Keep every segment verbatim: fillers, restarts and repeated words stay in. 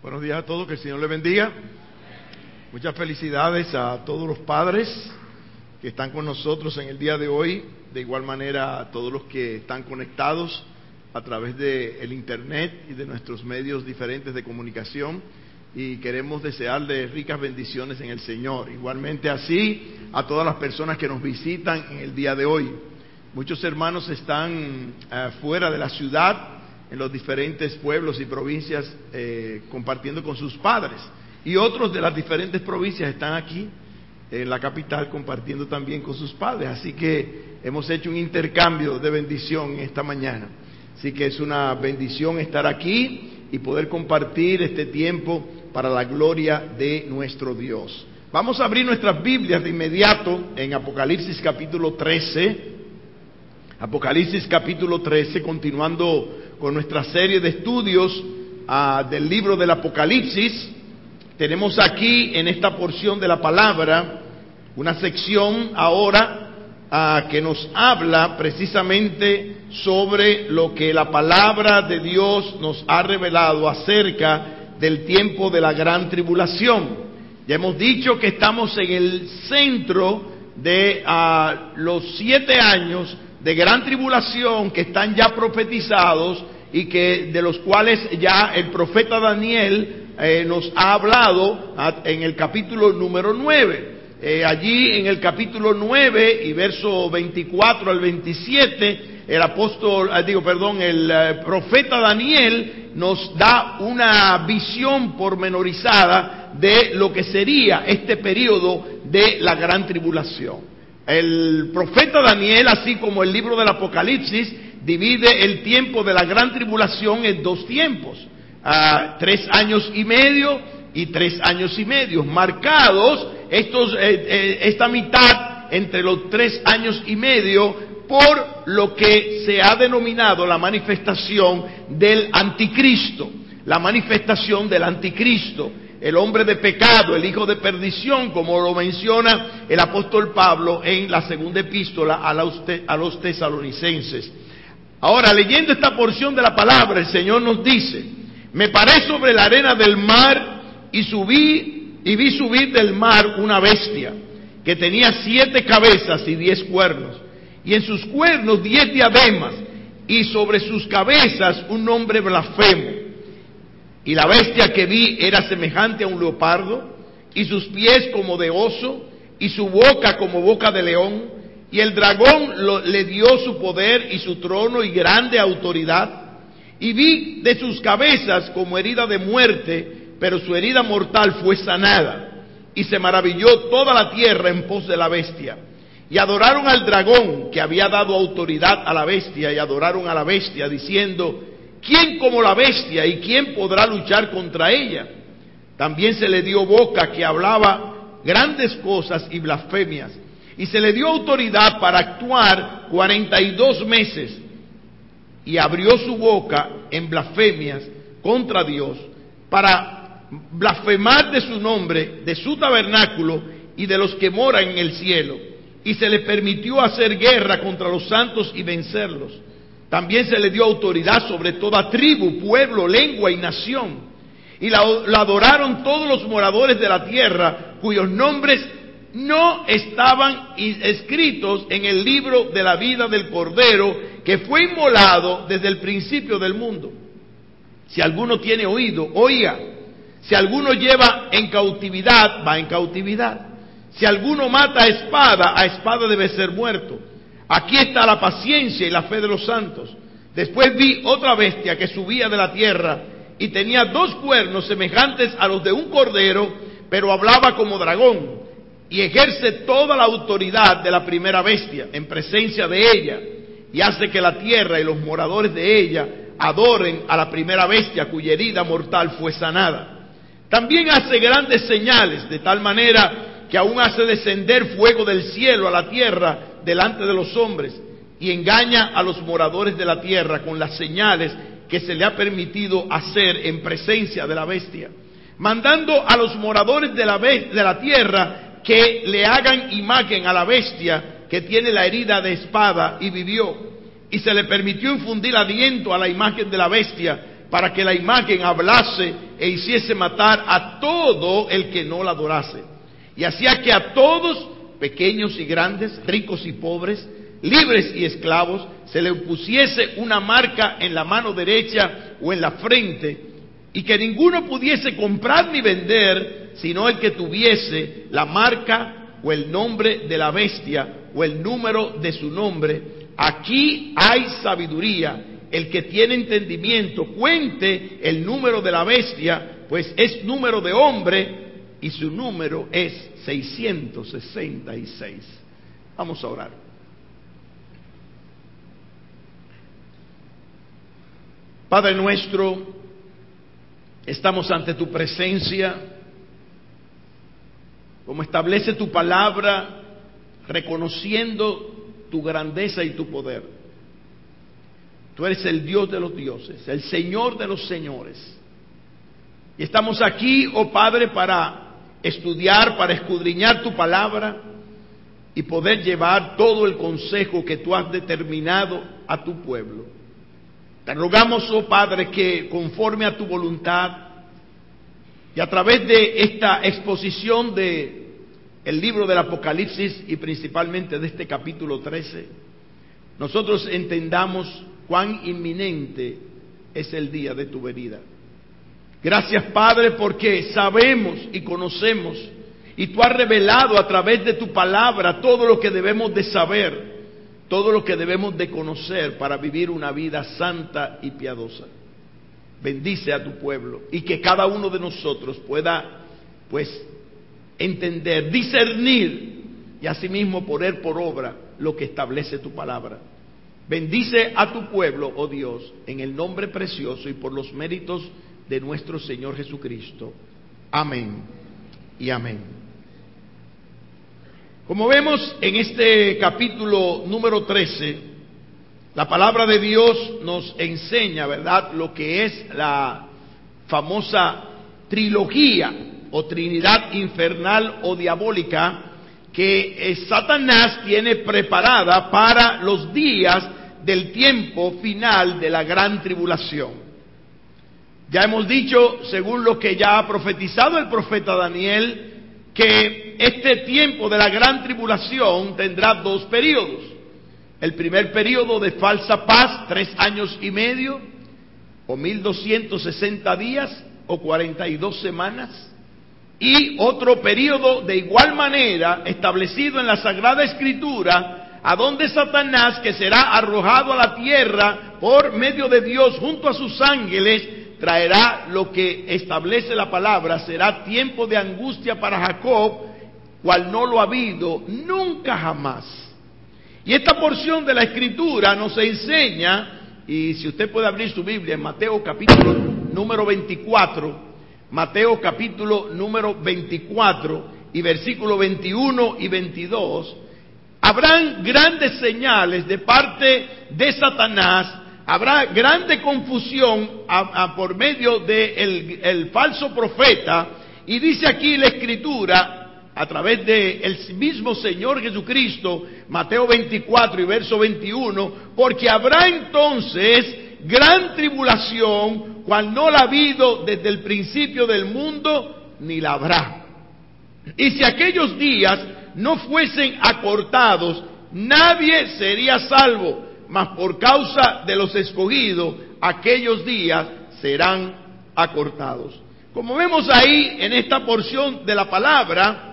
Buenos días a todos, que el Señor les bendiga. Muchas felicidades a todos los padres que están con nosotros en el día de hoy, de igual manera a todos los que están conectados a través del internet y de nuestros medios diferentes de comunicación, y queremos desearles ricas bendiciones en el Señor. Igualmente así a todas las personas que nos visitan en el día de hoy. Muchos hermanos están uh, fuera de la ciudad, en los diferentes pueblos y provincias, eh, compartiendo con sus padres, y otros de las diferentes provincias están aquí en la capital compartiendo también con sus padres. Así que hemos hecho un intercambio de bendición esta mañana. Así que es una bendición estar aquí y poder compartir este tiempo para la gloria de nuestro Dios. Vamos a abrir nuestras Biblias de inmediato en Apocalipsis capítulo trece. Apocalipsis capítulo trece, continuando con nuestra serie de estudios uh, del libro del Apocalipsis. Tenemos aquí en esta porción de la palabra una sección ahora uh, que nos habla precisamente sobre lo que la palabra de Dios nos ha revelado acerca del tiempo de la gran tribulación. Ya hemos dicho que estamos en el centro de uh, los siete años de gran tribulación que están ya profetizados y que de los cuales ya el profeta Daniel eh, nos ha hablado a, en el capítulo número nueve. Eh, allí en el capítulo nueve y verso veinticuatro al veintisiete, el apóstol, eh, digo, perdón, el eh, profeta Daniel nos da una visión pormenorizada de lo que sería este periodo de la gran tribulación. El profeta Daniel, así como el libro del Apocalipsis, divide el tiempo de la gran tribulación en dos tiempos, uh, tres años y medio y tres años y medio, marcados estos, eh, eh, esta mitad entre los tres años y medio por lo que se ha denominado la manifestación del anticristo, la manifestación del anticristo. El hombre de pecado, el hijo de perdición, como lo menciona el apóstol Pablo en la segunda epístola a los, a los tesalonicenses. Ahora, leyendo esta porción de la palabra, el Señor nos dice: me paré sobre la arena del mar y subí y vi subir del mar una bestia que tenía siete cabezas y diez cuernos, y en sus cuernos diez diademas, y sobre sus cabezas un nombre blasfemo. Y la bestia que vi era semejante a un leopardo, y sus pies como de oso, y su boca como boca de león. Y el dragón lo, le dio su poder y su trono y grande autoridad. Y vi de sus cabezas como herida de muerte, pero su herida mortal fue sanada. Y se maravilló toda la tierra en pos de la bestia. Y adoraron al dragón, que había dado autoridad a la bestia, y adoraron a la bestia, diciendo: ¿quién como la bestia, y quién podrá luchar contra ella? También se le dio boca, que hablaba grandes cosas y blasfemias, y se le dio autoridad para actuar cuarenta y dos meses, y abrió su boca en blasfemias contra Dios, para blasfemar de su nombre, de su tabernáculo y de los que moran en el cielo. Y se le permitió hacer guerra contra los santos y vencerlos. También se le dio autoridad sobre toda tribu, pueblo, lengua y nación. Y la, la adoraron todos los moradores de la tierra, cuyos nombres no estaban escritos en el libro de la vida del Cordero, que fue inmolado desde el principio del mundo. Si alguno tiene oído, oiga. Si alguno lleva en cautividad, va en cautividad. Si alguno mata a espada, a espada debe ser muerto. Aquí está la paciencia y la fe de los santos. Después vi otra bestia que subía de la tierra y tenía dos cuernos semejantes a los de un cordero, pero hablaba como dragón, y ejerce toda la autoridad de la primera bestia en presencia de ella, y hace que la tierra y los moradores de ella adoren a la primera bestia, cuya herida mortal fue sanada. También hace grandes señales, de tal manera que aún hace descender fuego del cielo a la tierra delante de los hombres, y engaña a los moradores de la tierra con las señales que se le ha permitido hacer en presencia de la bestia, mandando a los moradores de la, be- de la tierra que le hagan imagen a la bestia que tiene la herida de espada y vivió, y se le permitió infundir aliento a la imagen de la bestia para que la imagen hablase e hiciese matar a todo el que no la adorase. Y hacía que a todos, pequeños y grandes, ricos y pobres, libres y esclavos, se le pusiese una marca en la mano derecha o en la frente, y que ninguno pudiese comprar ni vender, sino el que tuviese la marca o el nombre de la bestia o el número de su nombre. Aquí hay sabiduría. El que tiene entendimiento cuente el número de la bestia, pues es número de hombre y su número es seiscientos sesenta y seis. Vamos a orar. Padre nuestro, estamos ante tu presencia, como establece tu palabra, reconociendo tu grandeza y tu poder. Tú eres el Dios de los dioses, el Señor de los señores. Y estamos aquí, oh Padre, para estudiar, para escudriñar tu palabra y poder llevar todo el consejo que tú has determinado a tu pueblo. Te rogamos, oh Padre, que conforme a tu voluntad y a través de esta exposición de el libro del Apocalipsis y principalmente de este capítulo trece, nosotros entendamos cuán inminente es el día de tu venida. Gracias, Padre, porque sabemos y conocemos, y tú has revelado a través de tu palabra todo lo que debemos de saber, todo lo que debemos de conocer para vivir una vida santa y piadosa. Bendice a tu pueblo y que cada uno de nosotros pueda, pues, entender, discernir y asimismo poner por obra lo que establece tu palabra. Bendice a tu pueblo, oh Dios, en el nombre precioso y por los méritos de nuestro Señor Jesucristo. Amén y amén. Como vemos en este capítulo número trece, la palabra de Dios nos enseña, ¿verdad?, lo que es la famosa trilogía o trinidad infernal o diabólica que eh, Satanás tiene preparada para los días del tiempo final de la gran tribulación. Ya hemos dicho, según lo que ya ha profetizado el profeta Daniel, que este tiempo de la gran tribulación tendrá dos periodos. El primer periodo de falsa paz, tres años y medio, o mil doscientos sesenta días, o cuarenta y dos semanas. Y otro periodo de igual manera establecido en la Sagrada Escritura, a donde Satanás, que será arrojado a la tierra por medio de Dios junto a sus ángeles, traerá lo que establece la palabra, será tiempo de angustia para Jacob, cual no lo ha habido nunca jamás. Y esta porción de la Escritura nos enseña, y si usted puede abrir su Biblia en Mateo capítulo número veinticuatro, Mateo capítulo número veinticuatro y versículo veintiuno y veintidós, habrán grandes señales de parte de Satanás, habrá grande confusión a, a, por medio del el falso profeta, y dice aquí la Escritura, a través del mismo Señor Jesucristo, Mateo veinticuatro y verso veintiuno, porque habrá entonces gran tribulación, cual no la ha habido desde el principio del mundo, ni la habrá. Y si aquellos días no fuesen acortados, nadie sería salvo, mas por causa de los escogidos, aquellos días serán acortados. Como vemos ahí en esta porción de la palabra,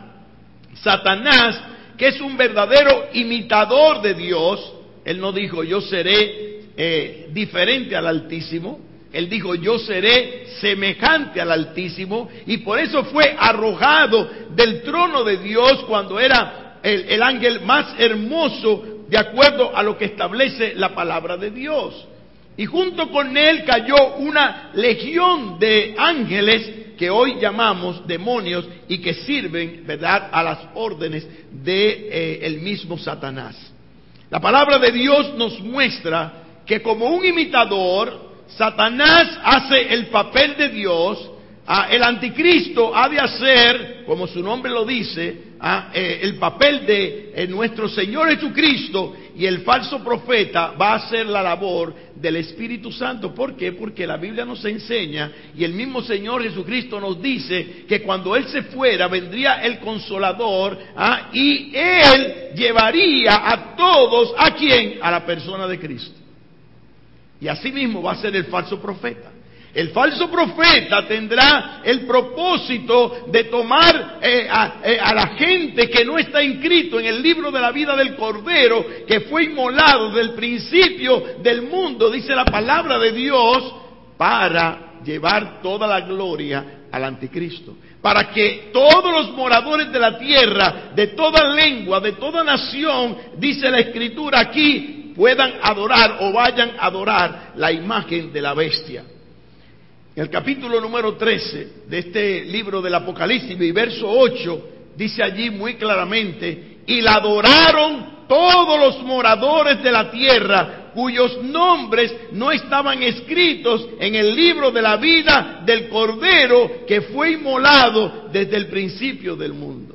Satanás, que es un verdadero imitador de Dios, él no dijo yo seré eh, diferente al Altísimo, él dijo yo seré semejante al Altísimo, y por eso fue arrojado del trono de Dios cuando era el, el ángel más hermoso, de acuerdo a lo que establece la palabra de Dios. Y junto con él cayó una legión de ángeles que hoy llamamos demonios y que sirven, ¿verdad?, a las órdenes de eh, el mismo Satanás. La palabra de Dios nos muestra que como un imitador, Satanás hace el papel de Dios. Ah, el anticristo ha de hacer, como su nombre lo dice, ah, eh, el papel de eh, nuestro Señor Jesucristo, y el falso profeta va a hacer la labor del Espíritu Santo. ¿Por qué? Porque la Biblia nos enseña, y el mismo Señor Jesucristo nos dice, que cuando Él se fuera vendría el Consolador, ah, y Él llevaría a todos, ¿a quién? A la persona de Cristo. Y así mismo va a ser el falso profeta. El falso profeta tendrá el propósito de tomar eh, a, eh, a la gente que no está inscrito en el libro de la vida del Cordero, que fue inmolado desde el principio del mundo, dice la palabra de Dios, para llevar toda la gloria al anticristo. Para que todos los moradores de la tierra, de toda lengua, de toda nación, dice la Escritura aquí, puedan adorar o vayan a adorar la imagen de la bestia. En el capítulo número trece de este libro del Apocalipsis, y verso ocho, dice allí muy claramente: y la adoraron todos los moradores de la tierra, cuyos nombres no estaban escritos en el libro de la vida del Cordero, que fue inmolado desde el principio del mundo.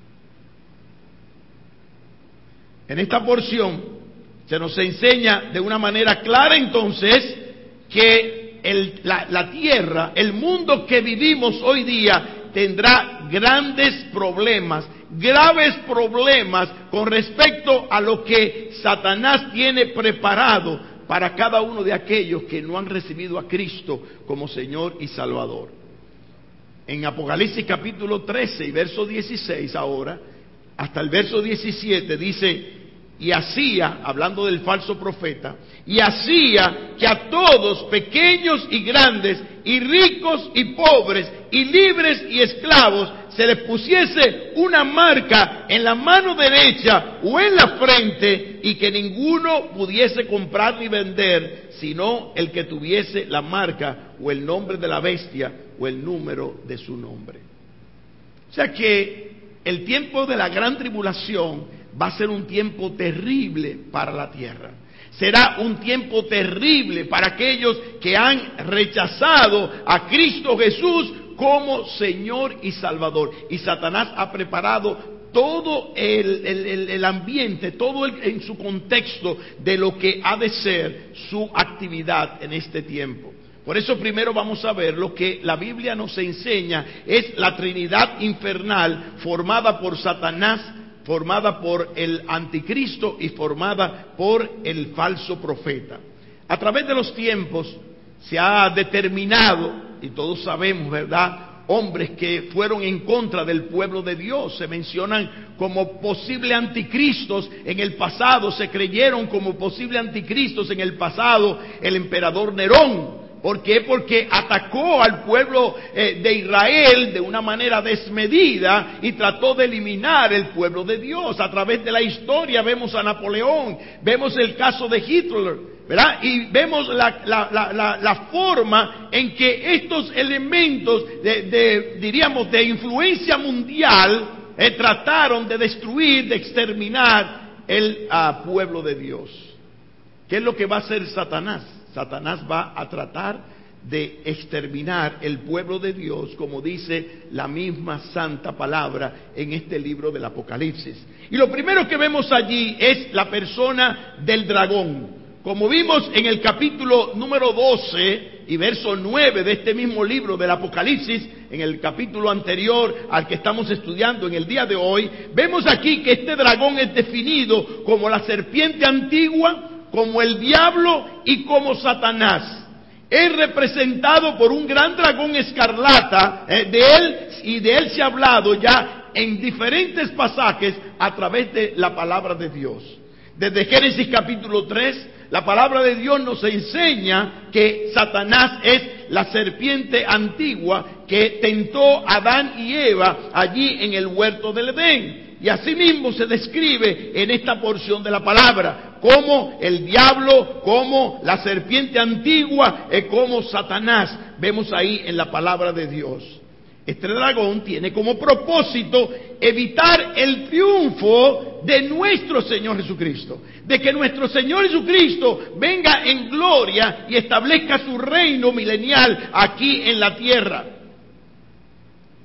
En esta porción se nos enseña de una manera clara entonces que El, la, la tierra, el mundo que vivimos hoy día, tendrá grandes problemas, graves problemas con respecto a lo que Satanás tiene preparado para cada uno de aquellos que no han recibido a Cristo como Señor y Salvador. En Apocalipsis capítulo trece y verso dieciséis ahora, hasta el verso diecisiete dice: y hacía, hablando del falso profeta, y hacía que a todos, pequeños y grandes, y ricos y pobres, y libres y esclavos, se les pusiese una marca en la mano derecha o en la frente, y que ninguno pudiese comprar ni vender, sino el que tuviese la marca o el nombre de la bestia o el número de su nombre. O sea que el tiempo de la gran tribulación va a ser un tiempo terrible para la tierra. Será un tiempo terrible para aquellos que han rechazado a Cristo Jesús como Señor y Salvador. Y Satanás ha preparado todo el, el, el, el ambiente, todo el, en su contexto de lo que ha de ser su actividad en este tiempo. Por eso primero vamos a ver lo que la Biblia nos enseña, es la Trinidad infernal formada por Satanás, formada por el anticristo y formada por el falso profeta. A través de los tiempos se ha determinado, y todos sabemos, ¿verdad?, hombres que fueron en contra del pueblo de Dios. Se mencionan como posibles anticristos en el pasado, se creyeron como posibles anticristos en el pasado el emperador Nerón. ¿Por qué? Porque atacó al pueblo eh, de Israel de una manera desmedida y trató de eliminar el pueblo de Dios. A través de la historia vemos a Napoleón, vemos el caso de Hitler, ¿verdad? Y vemos la, la, la, la, la forma en que estos elementos de, de diríamos, de influencia mundial eh, trataron de destruir, de exterminar el uh, pueblo de Dios. ¿Qué es lo que va a hacer Satanás? Satanás va a tratar de exterminar el pueblo de Dios, como dice la misma santa palabra en este libro del Apocalipsis. Y lo primero que vemos allí es la persona del dragón. Como vimos en el capítulo número doce y verso nueve de este mismo libro del Apocalipsis, en el capítulo anterior al que estamos estudiando en el día de hoy, vemos aquí que este dragón es definido como la serpiente antigua, como el diablo y como Satanás. Es representado por un gran dragón escarlata, eh, de él, y de él se ha hablado ya en diferentes pasajes a través de la palabra de Dios. Desde Génesis capítulo tres, la palabra de Dios nos enseña que Satanás es la serpiente antigua que tentó a Adán y Eva allí en el huerto del Edén. Y asimismo se describe en esta porción de la palabra como el diablo, como la serpiente antigua, y como Satanás. Vemos ahí en la palabra de Dios. Este dragón tiene como propósito evitar el triunfo de nuestro Señor Jesucristo, de que nuestro Señor Jesucristo venga en gloria y establezca su reino milenial aquí en la tierra.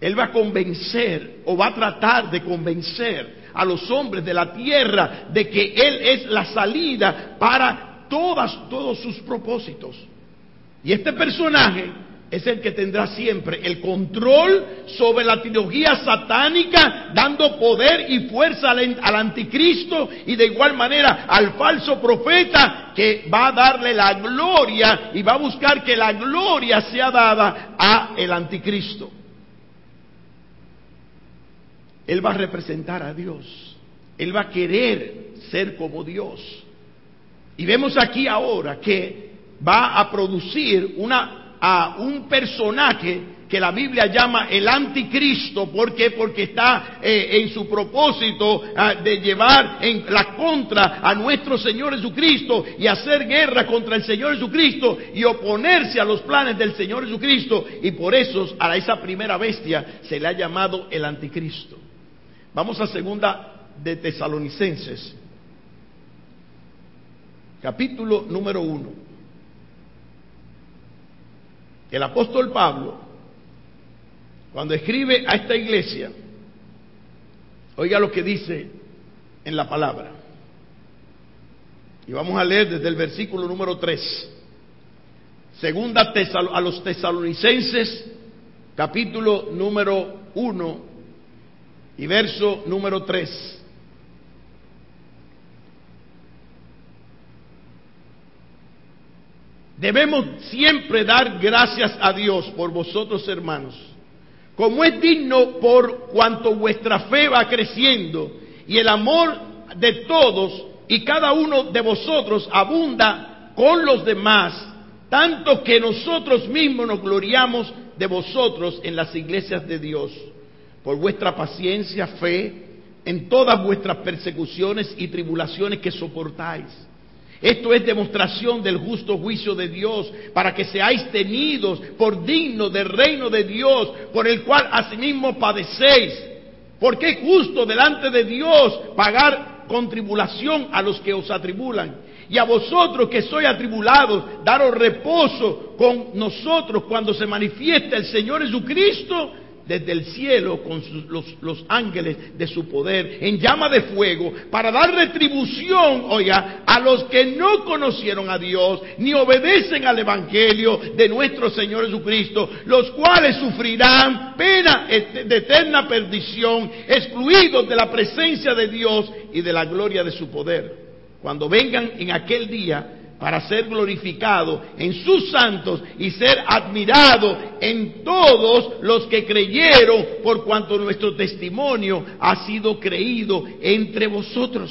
Él va a convencer o va a tratar de convencer a los hombres de la tierra de que Él es la salida para todas, todos sus propósitos. Y este personaje es el que tendrá siempre el control sobre la teología satánica, dando poder y fuerza al, al anticristo y de igual manera al falso profeta, que va a darle la gloria y va a buscar que la gloria sea dada a el anticristo. Él va a representar a Dios. Él va a querer ser como Dios. Y vemos aquí ahora que va a producir una a un personaje que la Biblia llama el anticristo. ¿Por qué? Porque está eh, en su propósito eh, de llevar en la contra a nuestro Señor Jesucristo y hacer guerra contra el Señor Jesucristo y oponerse a los planes del Señor Jesucristo, y por eso a esa primera bestia se le ha llamado el anticristo. Vamos a segunda de Tesalonicenses, capítulo número uno. El apóstol Pablo, cuando escribe a esta iglesia, oiga lo que dice en la palabra. Y vamos a leer desde el versículo número tres. Segunda a los Tesalonicenses, capítulo número uno y verso número tres. Debemos siempre dar gracias a Dios por vosotros, hermanos, como es digno, por cuanto vuestra fe va creciendo y el amor de todos y cada uno de vosotros abunda con los demás, tanto que nosotros mismos nos gloriamos de vosotros en las iglesias de Dios, por vuestra paciencia, fe, en todas vuestras persecuciones y tribulaciones que soportáis. Esto es demostración del justo juicio de Dios, para que seáis tenidos por dignos del reino de Dios, por el cual asimismo padecéis. Porque es justo delante de Dios pagar con tribulación a los que os atribulan. Y a vosotros que sois atribulados, daros reposo con nosotros cuando se manifieste el Señor Jesucristo desde el cielo con sus, los, los ángeles de su poder en llama de fuego, para dar retribución, oiga, a los que no conocieron a Dios ni obedecen al evangelio de nuestro Señor Jesucristo, los cuales sufrirán pena de eterna perdición, excluidos de la presencia de Dios y de la gloria de su poder, cuando vengan en aquel día para ser glorificado en sus santos y ser admirado en todos los que creyeron, por cuanto nuestro testimonio ha sido creído entre vosotros.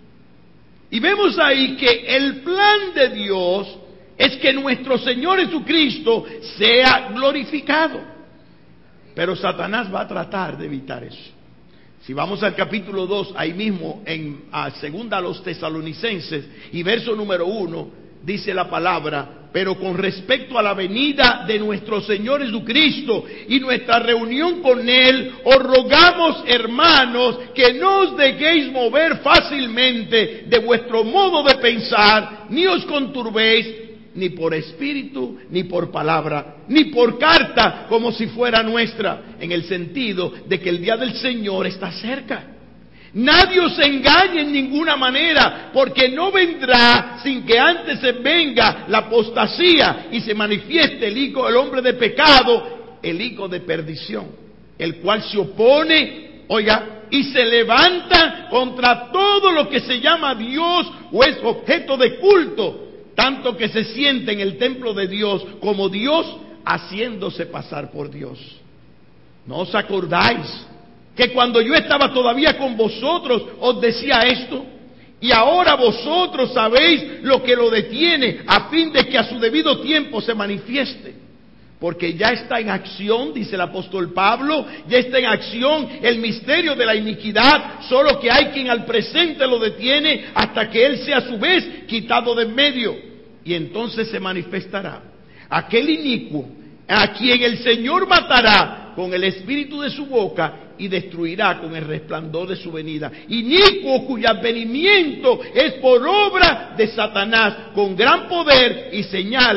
Y vemos ahí que el plan de Dios es que nuestro Señor Jesucristo sea glorificado. Pero Satanás va a tratar de evitar eso. Si vamos al capítulo dos, ahí mismo, en a segunda a los Tesalonicenses, y verso número uno, dice la palabra: pero con respecto a la venida de nuestro Señor Jesucristo y nuestra reunión con Él, os rogamos, hermanos, que no os dejéis mover fácilmente de vuestro modo de pensar, ni os conturbéis, ni por espíritu, ni por palabra, ni por carta, como si fuera nuestra, en el sentido de que el día del Señor está cerca. Nadie os engañe en ninguna manera, porque no vendrá sin que antes se venga la apostasía y se manifieste el hijo, el hombre de pecado, el hijo de perdición, el cual se opone, oiga, y se levanta contra todo lo que se llama Dios o es objeto de culto, tanto que se siente en el templo de Dios como Dios, haciéndose pasar por Dios. ¿No os acordáis que cuando yo estaba todavía con vosotros os decía esto? Y ahora vosotros sabéis lo que lo detiene, a fin de que a su debido tiempo se manifieste. Porque ya está en acción, dice el apóstol Pablo, ya está en acción el misterio de la iniquidad, solo que hay quien al presente lo detiene hasta que él sea a su vez quitado de en medio. Y entonces se manifestará aquel inicuo, a quien el Señor matará con el espíritu de su boca y destruirá con el resplandor de su venida. Inicuo cuyo advenimiento es por obra de Satanás, con gran poder y señales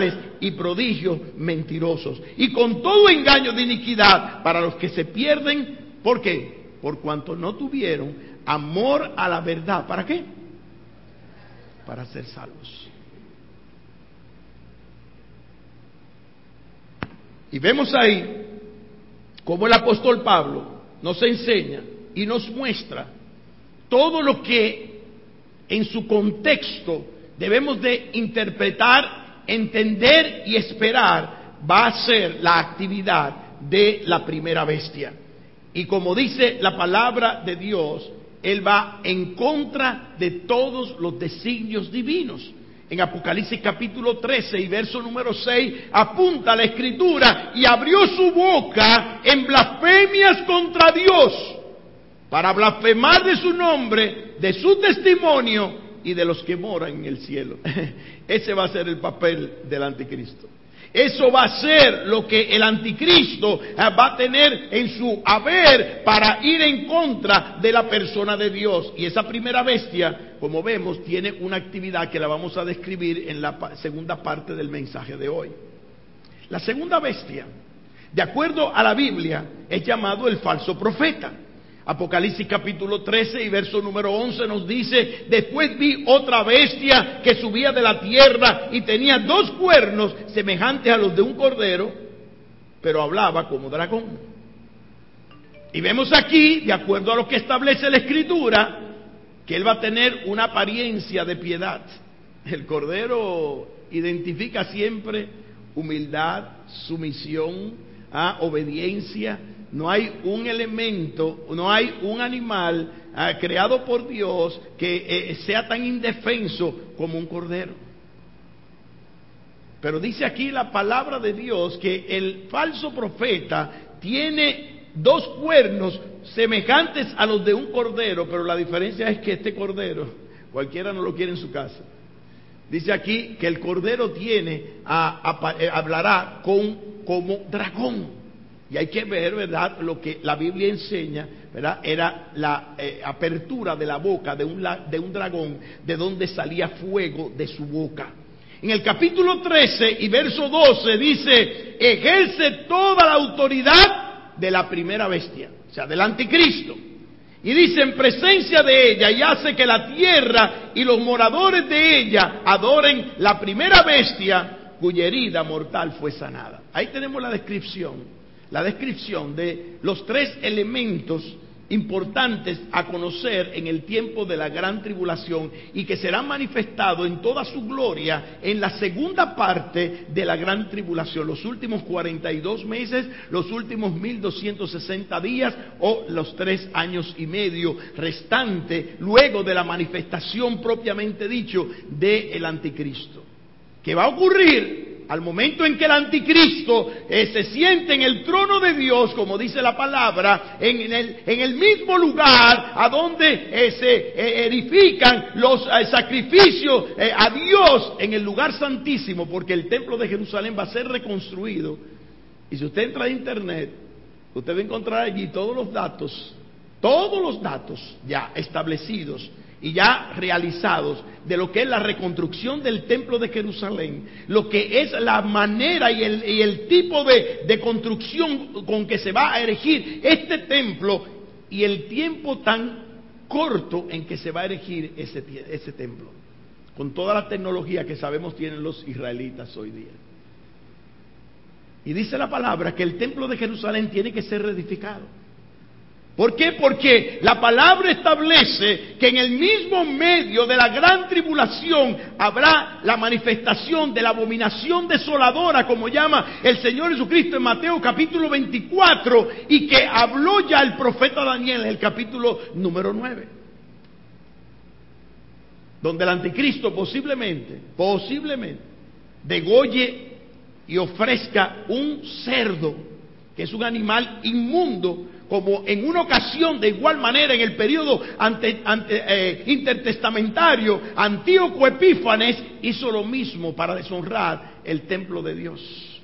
y prodigios mentirosos, y con todo engaño de iniquidad para los que se pierden. ¿Por qué? Por cuanto no tuvieron amor a la verdad. ¿Para qué? Para ser salvos. Y vemos ahí cómo el apóstol Pablo nos enseña y nos muestra todo lo que en su contexto debemos de interpretar, entender y esperar va a ser la actividad de la primera bestia. Y como dice la palabra de Dios, él va en contra de todos los designios divinos. En Apocalipsis capítulo trece y verso número seis apunta la escritura: y abrió su boca en blasfemias contra Dios, para blasfemar de su nombre, de su testimonio y de los que moran en el cielo. Ese va a ser el papel del anticristo. Eso va a ser lo que el anticristo va a tener en su haber para ir en contra de la persona de Dios. Y esa primera bestia, como vemos, tiene una actividad que la vamos a describir en la segunda parte del mensaje de hoy. La segunda bestia, de acuerdo a la Biblia, es llamado el falso profeta. Apocalipsis capítulo trece y verso número once nos dice: después vi otra bestia que subía de la tierra y tenía dos cuernos semejantes a los de un cordero, pero hablaba como dragón. Y vemos aquí, de acuerdo a lo que establece la escritura, que él va a tener una apariencia de piedad. El cordero identifica siempre humildad, sumisión, ¿ah? obediencia. No hay un elemento, no hay un animal eh, creado por Dios que eh, sea tan indefenso como un cordero. Pero dice aquí la palabra de Dios que el falso profeta tiene dos cuernos semejantes a los de un cordero, pero la diferencia es que este cordero cualquiera no lo quiere en su casa. Dice aquí que el cordero tiene, a, a, a, hablará con, como dragón. Y hay que ver, ¿verdad?, lo que la Biblia enseña, ¿verdad? Era la eh, apertura de la boca de un, de un dragón, de donde salía fuego de su boca. En el capítulo trece y verso doce dice: ejerce toda la autoridad de la primera bestia, o sea, del anticristo. Y dice: en presencia de ella, y hace que la tierra y los moradores de ella adoren la primera bestia, cuya herida mortal fue sanada. Ahí tenemos la descripción. La descripción de los tres elementos importantes a conocer en el tiempo de la gran tribulación y que serán manifestados en toda su gloria en la segunda parte de la gran tribulación, los últimos cuarenta y dos meses, los últimos mil doscientos sesenta días o los tres años y medio restante luego de la manifestación propiamente dicho del anticristo. ¿Qué va a ocurrir? Al momento en que el anticristo eh, se siente en el trono de Dios, como dice la palabra, en el, en el mismo lugar a donde eh, se eh, edifican los eh, sacrificios eh, a Dios, en el lugar santísimo, porque el templo de Jerusalén va a ser reconstruido. Y si usted entra a internet, usted va a encontrar allí todos los datos, todos los datos ya establecidos y ya realizados de lo que es la reconstrucción del templo de Jerusalén, lo que es la manera y el, y el tipo de, de construcción con que se va a erigir este templo y el tiempo tan corto en que se va a erigir ese, ese templo, con toda la tecnología que sabemos tienen los israelitas hoy día. Y dice la palabra que el templo de Jerusalén tiene que ser reedificado. ¿Por qué? Porque la palabra establece que en el mismo medio de la gran tribulación habrá la manifestación de la abominación desoladora, como llama el Señor Jesucristo en Mateo capítulo veinticuatro, y que habló ya el profeta Daniel en el capítulo número nueve. Donde el anticristo posiblemente, posiblemente, degolle y ofrezca un cerdo, que es un animal inmundo, como en una ocasión de igual manera en el periodo ante, ante, eh, intertestamentario, Antíoco Epífanes hizo lo mismo para deshonrar el templo de Dios,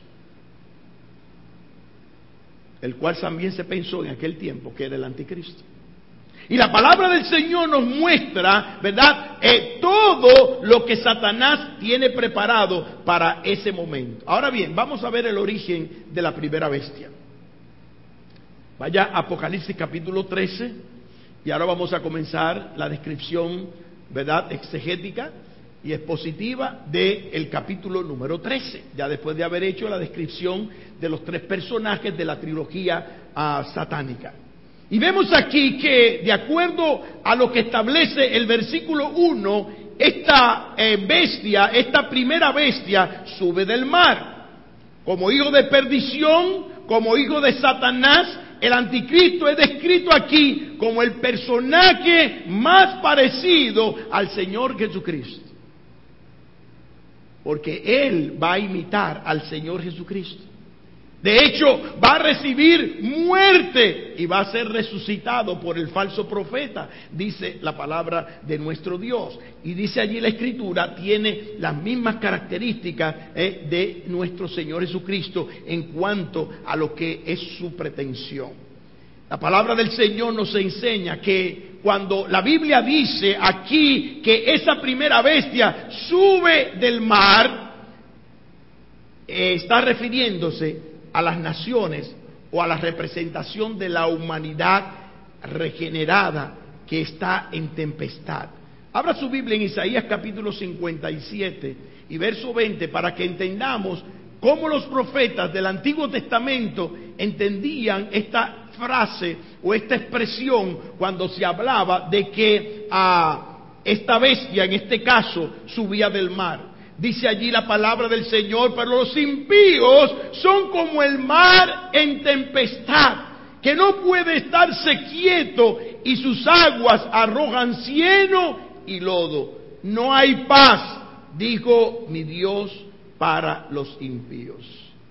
el cual también se pensó en aquel tiempo que era el anticristo. Y la palabra del Señor nos muestra, ¿verdad?, eh, todo lo que Satanás tiene preparado para ese momento. Ahora bien, vamos a ver el origen de la primera bestia. Vaya a Apocalipsis capítulo trece, y ahora vamos a comenzar la descripción, ¿verdad?, exegética y expositiva del capítulo número trece, ya después de haber hecho la descripción de los tres personajes de la trilogía uh, satánica. Y vemos aquí que, de acuerdo a lo que establece el versículo uno, esta eh, bestia, esta primera bestia, sube del mar. Como hijo de perdición, como hijo de Satanás, el anticristo es descrito aquí como el personaje más parecido al Señor Jesucristo. Porque él va a imitar al Señor Jesucristo. De hecho, va a recibir muerte y va a ser resucitado por el falso profeta, dice la palabra de nuestro Dios. Y dice allí la Escritura, tiene las mismas características eh, de nuestro Señor Jesucristo en cuanto a lo que es su pretensión. La palabra del Señor nos enseña que cuando la Biblia dice aquí que esa primera bestia sube del mar, eh, está refiriéndose a las naciones o a la representación de la humanidad regenerada que está en tempestad. Abra su Biblia en Isaías capítulo cincuenta y siete y verso veinte para que entendamos cómo los profetas del Antiguo Testamento entendían esta frase o esta expresión cuando se hablaba de que a esta bestia, en este caso, subía del mar. Dice allí la palabra del Señor, pero los impíos son como el mar en tempestad, que no puede estarse quieto y sus aguas arrojan cieno y lodo. No hay paz, dijo mi Dios, para los impíos.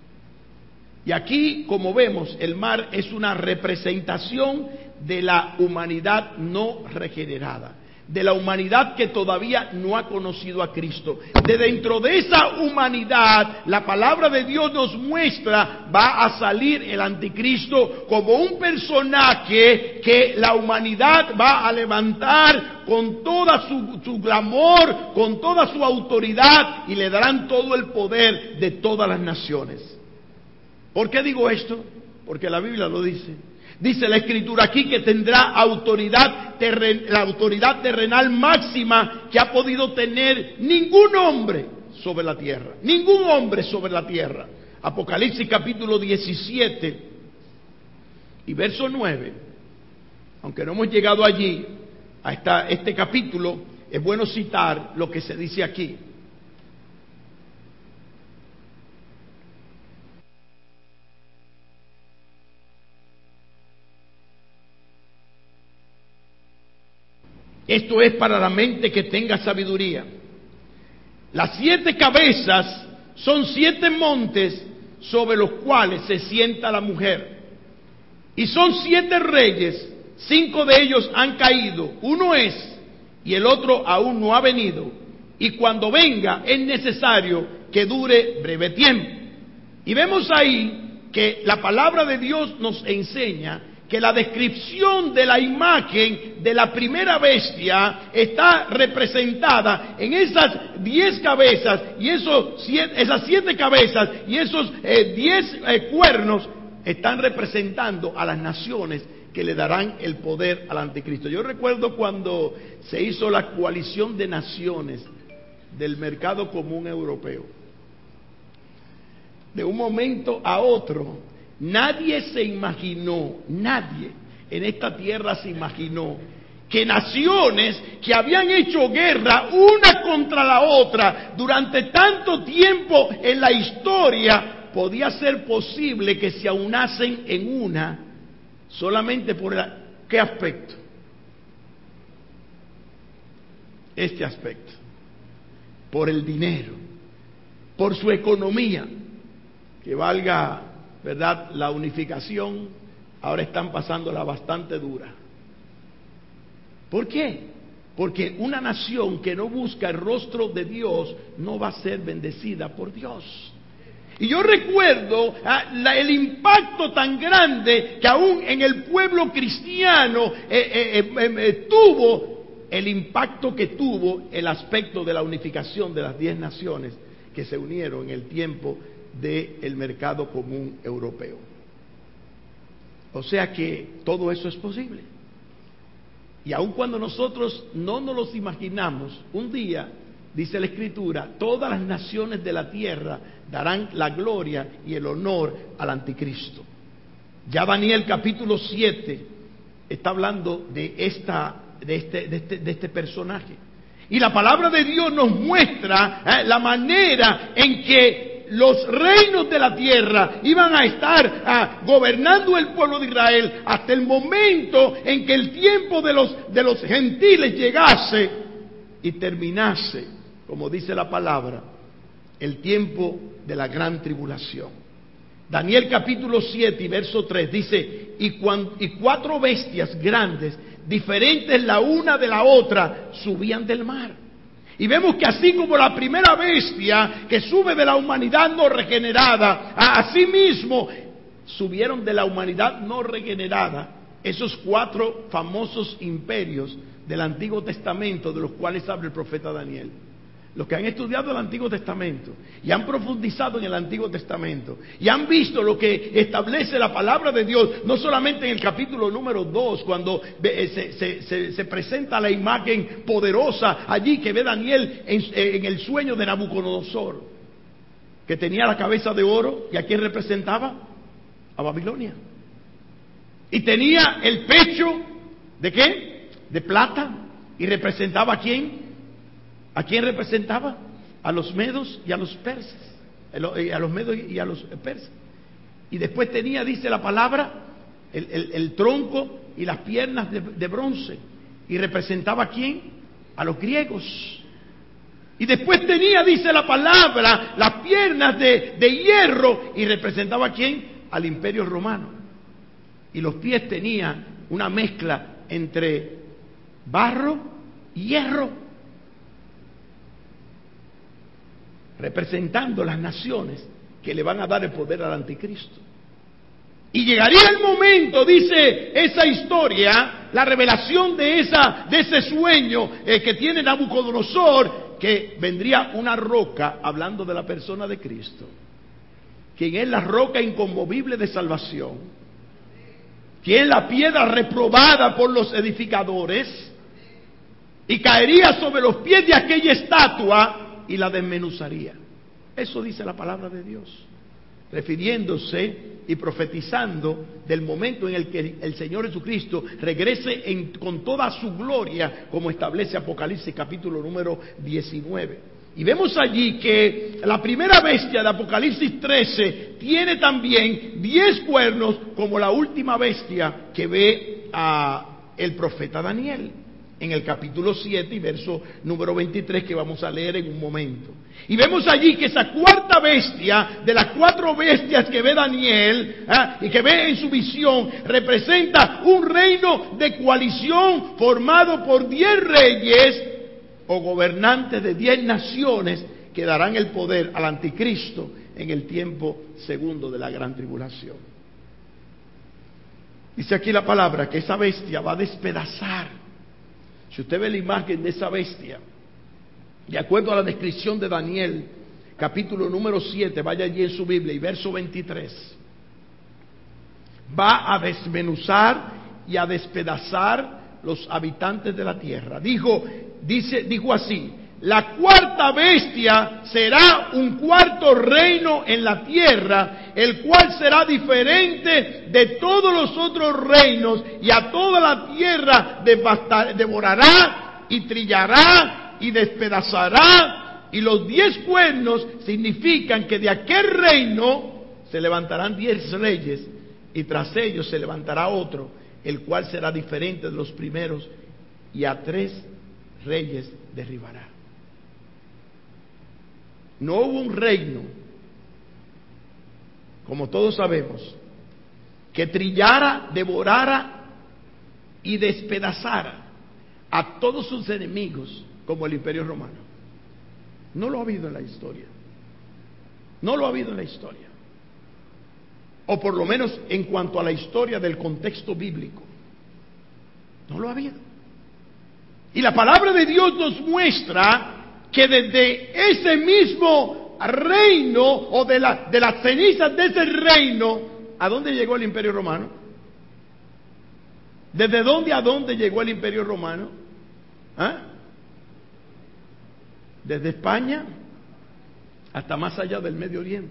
Y aquí, como vemos, el mar es una representación de la humanidad no regenerada, de la humanidad que todavía no ha conocido a Cristo. De dentro de esa humanidad, la palabra de Dios nos muestra, va a salir el anticristo como un personaje que la humanidad va a levantar con toda su, su glamour, con toda su autoridad, y le darán todo el poder de todas las naciones. ¿Por qué digo esto? Porque la Biblia lo dice. Dice la Escritura aquí que tendrá autoridad terren, la autoridad terrenal máxima que ha podido tener ningún hombre sobre la tierra. Ningún hombre sobre la tierra. Apocalipsis capítulo diecisiete y verso nueve. Aunque no hemos llegado allí, a esta, este capítulo, es bueno citar lo que se dice aquí. Esto es para la mente que tenga sabiduría. Las siete cabezas son siete montes sobre los cuales se sienta la mujer. Y son siete reyes, cinco de ellos han caído, uno es, y el otro aún no ha venido. Y cuando venga es necesario que dure breve tiempo. Y vemos ahí que la palabra de Dios nos enseña que la descripción de la imagen de la primera bestia está representada en esas diez cabezas y esos siete, esas siete cabezas y esos eh, diez eh, cuernos están representando a las naciones que le darán el poder al anticristo. Yo recuerdo cuando se hizo la coalición de naciones del mercado común europeo. De un momento a otro, nadie se imaginó, nadie en esta tierra se imaginó que naciones que habían hecho guerra una contra la otra durante tanto tiempo en la historia, podía ser posible que se aunasen en una solamente por el, ¿qué aspecto? Este aspecto, por el dinero, por su economía, que valga, ¿verdad?, la unificación, ahora están pasándola bastante dura. ¿Por qué? Porque una nación que no busca el rostro de Dios no va a ser bendecida por Dios. Y yo recuerdo ah, la, el impacto tan grande que aún en el pueblo cristiano eh, eh, eh, eh, tuvo, el impacto que tuvo el aspecto de la unificación de las diez naciones que se unieron en el tiempo del mercado común europeo. O sea que todo eso es posible. Y aun cuando nosotros no nos los imaginamos, un día, dice la Escritura, todas las naciones de la tierra darán la gloria y el honor al anticristo. Ya Daniel capítulo siete está hablando de, esta, de, este, de, este, de este personaje. Y la palabra de Dios nos muestra eh, la manera en que los reinos de la tierra iban a estar ah, gobernando el pueblo de Israel hasta el momento en que el tiempo de los, de los gentiles llegase y terminase, como dice la palabra, el tiempo de la gran tribulación. Daniel capítulo siete y verso tres dice, y, cuan, y cuatro bestias grandes, diferentes la una de la otra, subían del mar. Y vemos que así como la primera bestia que sube de la humanidad no regenerada, así mismo subieron de la humanidad no regenerada esos cuatro famosos imperios del Antiguo Testamento, de los cuales habla el profeta Daniel. Los que han estudiado el Antiguo Testamento y han profundizado en el Antiguo Testamento y han visto lo que establece la palabra de Dios, no solamente en el capítulo número dos, cuando se, se, se, se presenta la imagen poderosa allí que ve Daniel en, en el sueño de Nabucodonosor, que tenía la cabeza de oro, y a quién representaba, a Babilonia, y tenía el pecho de qué, de plata, y representaba a quién. ¿A quién representaba? A los medos y a los persas. A los medos y a los persas. Y después tenía, dice la palabra, el, el, el tronco y las piernas de, de bronce. ¿Y representaba a quién? A los griegos. Y después tenía, dice la palabra, las piernas de, de hierro. ¿Y representaba a quién? Al Imperio Romano. Y los pies tenían una mezcla entre barro y hierro, representando las naciones que le van a dar el poder al anticristo. Y llegaría el momento, dice esa historia, la revelación de, esa, de ese sueño eh, que tiene Nabucodonosor, que vendría una roca, hablando de la persona de Cristo, quien es la roca inconmovible de salvación, quien es la piedra reprobada por los edificadores, y caería sobre los pies de aquella estatua y la desmenuzaría. Eso dice la palabra de Dios, refiriéndose y profetizando del momento en el que el Señor Jesucristo regrese en, con toda su gloria, como establece Apocalipsis capítulo número diecinueve. Y vemos allí que la primera bestia de Apocalipsis trece tiene también diez cuernos, como la última bestia que ve a el profeta Daniel en el capítulo siete y verso número veintitrés, que vamos a leer en un momento. Y vemos allí que esa cuarta bestia, de las cuatro bestias que ve Daniel, ¿eh? y que ve en su visión, representa un reino de coalición formado por diez reyes o gobernantes de diez naciones que darán el poder al anticristo en el tiempo segundo de la gran tribulación. Dice aquí la palabra que esa bestia va a despedazar. Si usted ve la imagen de esa bestia, de acuerdo a la descripción de Daniel, capítulo número siete, vaya allí en su Biblia, y verso veintitrés, va a desmenuzar y a despedazar los habitantes de la tierra. Dijo, dice, dijo así: la cuarta bestia será un cuarto reino en la tierra, el cual será diferente de todos los otros reinos, y a toda la tierra devastar, devorará y trillará y despedazará. Y los diez cuernos significan que de aquel reino se levantarán diez reyes, y tras ellos se levantará otro, el cual será diferente de los primeros, y a tres reyes derribará. No hubo un reino, como todos sabemos, que trillara, devorara y despedazara a todos sus enemigos como el Imperio Romano. No lo ha habido en la historia. No lo ha habido en la historia. O por lo menos en cuanto a la historia del contexto bíblico. No lo ha habido. Y la palabra de Dios nos muestra que desde ese mismo reino o de, la, de las cenizas de ese reino, ¿a dónde llegó el Imperio Romano? ¿Desde dónde a dónde llegó el Imperio Romano? ¿Ah? Desde España hasta más allá del Medio Oriente.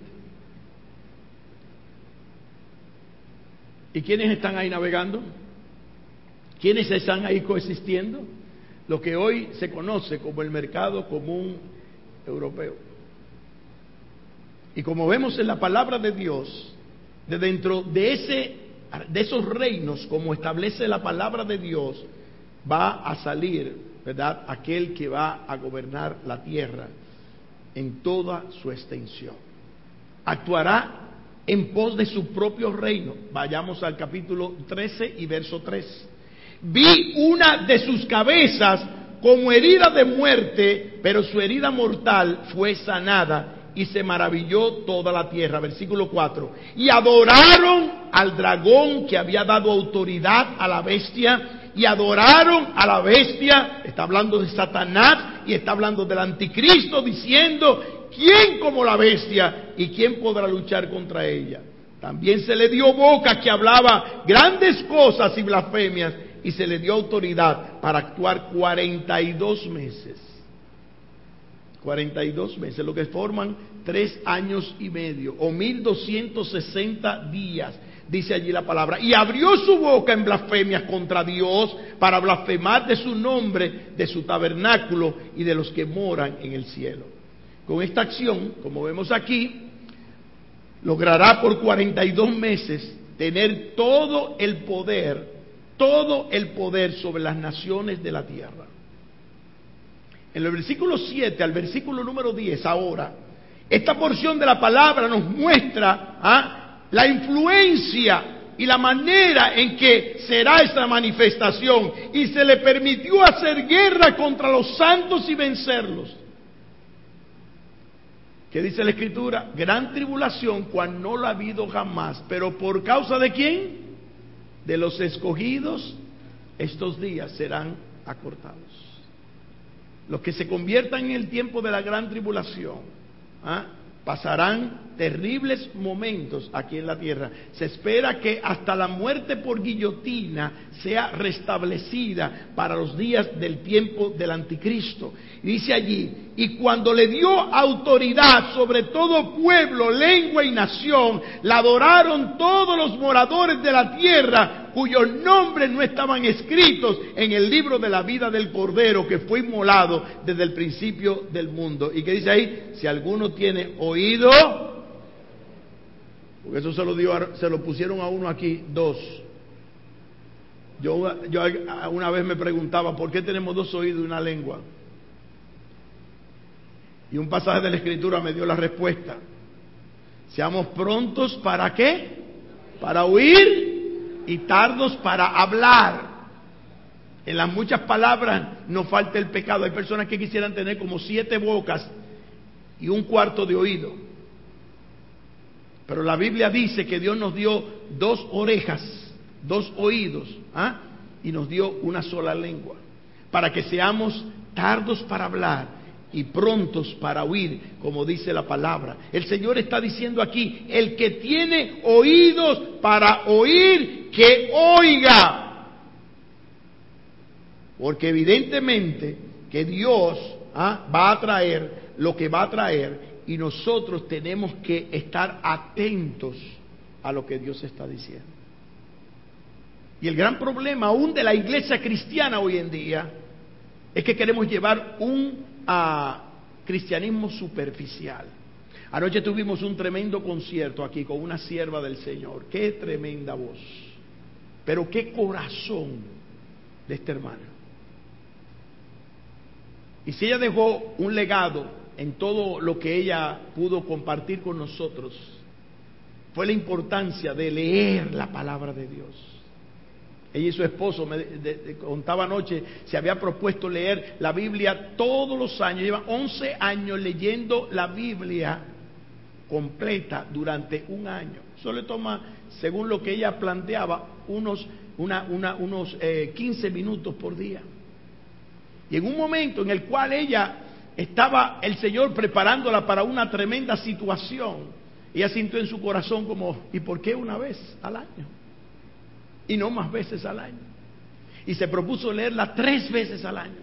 ¿Y quiénes están ahí navegando? ¿Quiénes están ahí coexistiendo? Lo que hoy se conoce como el mercado común europeo. Y como vemos en la palabra de Dios, de dentro de ese, de esos reinos, como establece la palabra de Dios, va a salir, ¿verdad?, aquel que va a gobernar la tierra en toda su extensión. Actuará en pos de su propio reino. Vayamos al capítulo trece y verso tres. Vi una de sus cabezas como herida de muerte, pero su herida mortal fue sanada y se maravilló toda la tierra. Versículo cuatro. Y adoraron al dragón que había dado autoridad a la bestia, y adoraron a la bestia. Está hablando de Satanás y está hablando del anticristo, diciendo: ¿quién como la bestia y quién podrá luchar contra ella? También se le dio boca que hablaba grandes cosas y blasfemias, y se le dio autoridad para actuar cuarenta y dos meses. cuarenta y dos meses, lo que forman tres años y medio, o mil doscientos sesenta días, dice allí la palabra. Y abrió su boca en blasfemias contra Dios, para blasfemar de su nombre, de su tabernáculo y de los que moran en el cielo. Con esta acción, como vemos aquí, logrará por cuarenta y dos meses tener todo el poder, todo el poder sobre las naciones de la tierra. En el versículo siete al versículo número diez ahora, esta porción de la palabra nos muestra ¿ah? la influencia y la manera en que será esta manifestación. Y se le permitió hacer guerra contra los santos y vencerlos. ¿Qué dice la Escritura? Gran tribulación, cual no la ha habido jamás. ¿Pero por causa de quién? De los escogidos, estos días serán acortados. Los que se conviertan en el tiempo de la gran tribulación, ¿ah? pasarán terribles momentos aquí en la tierra. Se espera que hasta la muerte por guillotina sea restablecida para los días del tiempo del anticristo. Y dice allí: y cuando le dio autoridad sobre todo pueblo, lengua y nación, la adoraron todos los moradores de la tierra, cuyos nombres no estaban escritos en el libro de la vida del Cordero, que fue inmolado desde el principio del mundo. ¿Y qué dice ahí? Si alguno tiene oído, porque eso se lo dio, se lo pusieron a uno aquí, dos. Yo, yo una vez me preguntaba, ¿por qué tenemos dos oídos y una lengua? Y un pasaje de la Escritura me dio la respuesta. Seamos prontos, ¿para qué? Para oír y tardos para hablar. En las muchas palabras nos falta el pecado. Hay personas que quisieran tener como siete bocas y un cuarto de oído. Pero la Biblia dice que Dios nos dio dos orejas, dos oídos, ¿ah? y nos dio una sola lengua, para que seamos tardos para hablar y prontos para oír, como dice la palabra. El Señor está diciendo aquí: el que tiene oídos para oír, que oiga. Porque evidentemente que Dios ¿ah? va a traer lo que va a traer, y nosotros tenemos que estar atentos a lo que Dios está diciendo. Y el gran problema aún de la iglesia cristiana hoy en día es que queremos llevar un uh, cristianismo superficial. Anoche tuvimos un tremendo concierto aquí con una sierva del Señor. Qué tremenda voz, pero qué corazón de esta hermana. Y si ella dejó un legado en todo lo que ella pudo compartir con nosotros, fue la importancia de leer la palabra de Dios. Ella y su esposo, me de, de, contaba anoche, se había propuesto leer la Biblia todos los años. Llevan once años leyendo la Biblia completa durante un año. Eso le toma, según lo que ella planteaba, unos, una, una, unos eh, quince minutos por día. Y en un momento en el cual ella estaba, el Señor preparándola para una tremenda situación, ella sintió en su corazón como, ¿y por qué una vez al año? Y no más veces al año. Y se propuso leerla tres veces al año.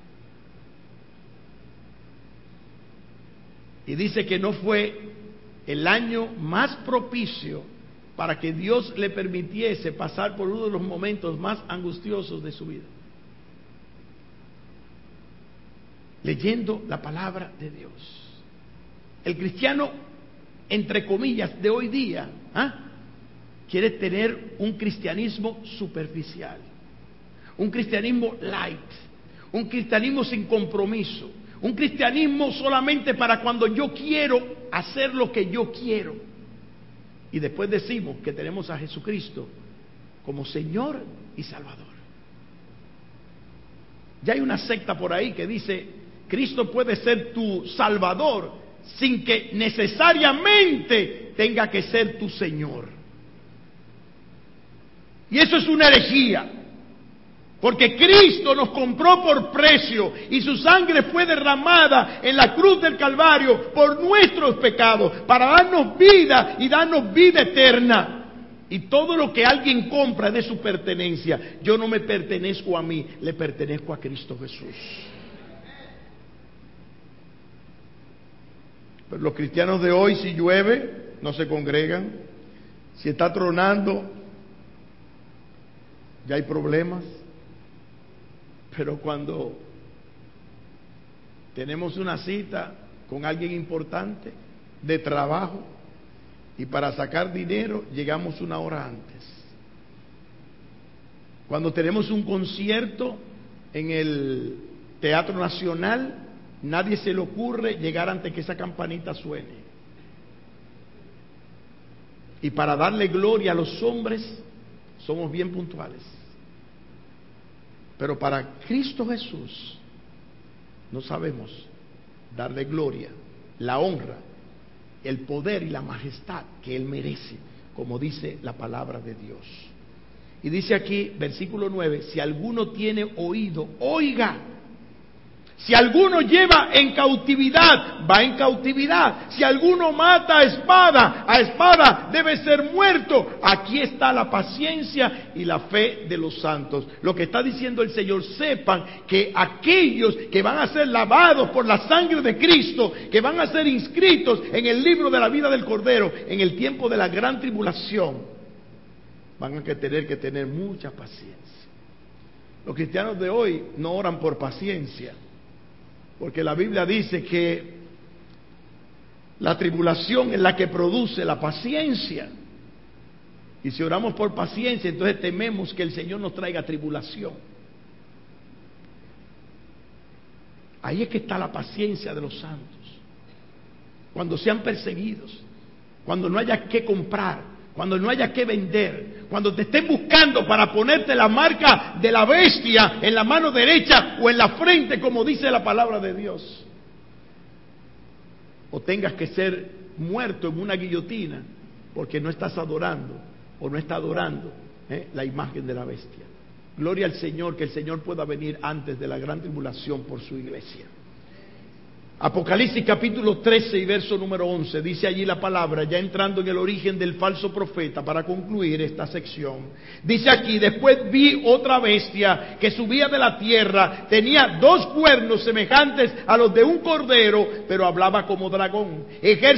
Y dice que no fue el año más propicio para que Dios le permitiese pasar por uno de los momentos más angustiosos de su vida. Leyendo la palabra de Dios. El cristiano, entre comillas, de hoy día, ¿ah? quiere tener un cristianismo superficial, un cristianismo light, un cristianismo sin compromiso, un cristianismo solamente para cuando yo quiero hacer lo que yo quiero. Y después decimos que tenemos a Jesucristo como Señor y Salvador. Ya hay una secta por ahí que dice, Cristo puede ser tu Salvador sin que necesariamente tenga que ser tu Señor. Y eso es una herejía. Porque Cristo nos compró por precio y su sangre fue derramada en la cruz del Calvario por nuestros pecados, para darnos vida y darnos vida eterna. Y todo lo que alguien compra es de su pertenencia. Yo no me pertenezco a mí, le pertenezco a Cristo Jesús. Pero los cristianos de hoy, si llueve, no se congregan. Si está tronando, ya hay problemas. Pero cuando tenemos una cita con alguien importante de trabajo y para sacar dinero, llegamos una hora antes. Cuando tenemos un concierto en el Teatro Nacional, nadie se le ocurre llegar antes que esa campanita suene. Y para darle gloria a los hombres, somos bien puntuales. Pero para Cristo Jesús no sabemos darle gloria, la honra, el poder y la majestad que Él merece, como dice la palabra de Dios. Y dice aquí, versículo nueve, si alguno tiene oído, oiga. Si alguno lleva en cautividad, va en cautividad. Si alguno mata a espada, a espada debe ser muerto. Aquí está la paciencia y la fe de los santos. Lo que está diciendo el Señor, sepan que aquellos que van a ser lavados por la sangre de Cristo, que van a ser inscritos en el libro de la vida del Cordero, en el tiempo de la gran tribulación, van a tener que tener mucha paciencia. Los cristianos de hoy no oran por paciencia, porque la Biblia dice que la tribulación es la que produce la paciencia. Y si oramos por paciencia, entonces tememos que el Señor nos traiga tribulación. Ahí es que está la paciencia de los santos. Cuando sean perseguidos, cuando no haya que comprar, cuando no haya que vender, cuando te estén buscando para ponerte la marca de la bestia en la mano derecha o en la frente, como dice la palabra de Dios, o tengas que ser muerto en una guillotina porque no estás adorando o no estás adorando ¿eh? la imagen de la bestia. Gloria al Señor, que el Señor pueda venir antes de la gran tribulación por su iglesia. Apocalipsis capítulo trece y verso número once, dice allí la palabra, ya entrando en el origen del falso profeta para concluir esta sección. Dice aquí, después vi otra bestia que subía de la tierra, tenía dos cuernos semejantes a los de un cordero, pero hablaba como dragón. Ejerce